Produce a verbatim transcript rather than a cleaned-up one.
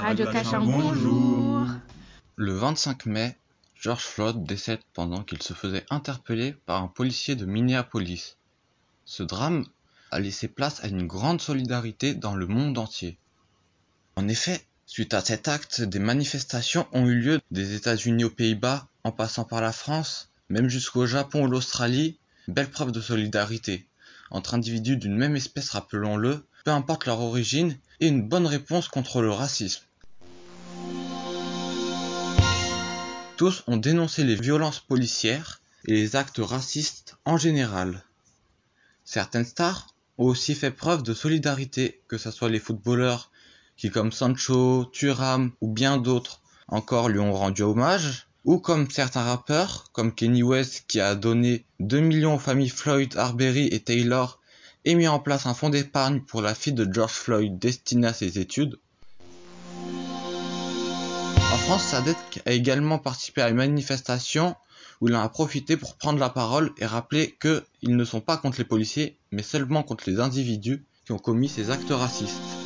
Radio Cachan, bonjour. Le vingt-cinq mai, George Floyd décède pendant qu'il se faisait interpeller par un policier de Minneapolis. Ce drame a laissé place à une grande solidarité dans le monde entier. En effet, suite à cet acte, des manifestations ont eu lieu des États-Unis aux Pays-Bas, en passant par la France, même jusqu'au Japon ou l'Australie. Belle preuve de solidarité entre individus d'une même espèce, rappelons-le, peu importe leur origine, et une bonne réponse contre le racisme. Tous ont dénoncé les violences policières et les actes racistes en général. Certaines stars ont aussi fait preuve de solidarité, que ce soit les footballeurs qui, comme Sancho, Thuram ou bien d'autres encore, lui ont rendu hommage, ou comme certains rappeurs, comme Kanye West qui a donné deux millions aux familles Floyd, Arbery et Taylor et mis en place un fonds d'épargne pour la fille de George Floyd destiné à ses études. En France, Sadek a également participé à une manifestation où il en a profité pour prendre la parole et rappeler qu'ils ne sont pas contre les policiers, mais seulement contre les individus qui ont commis ces actes racistes.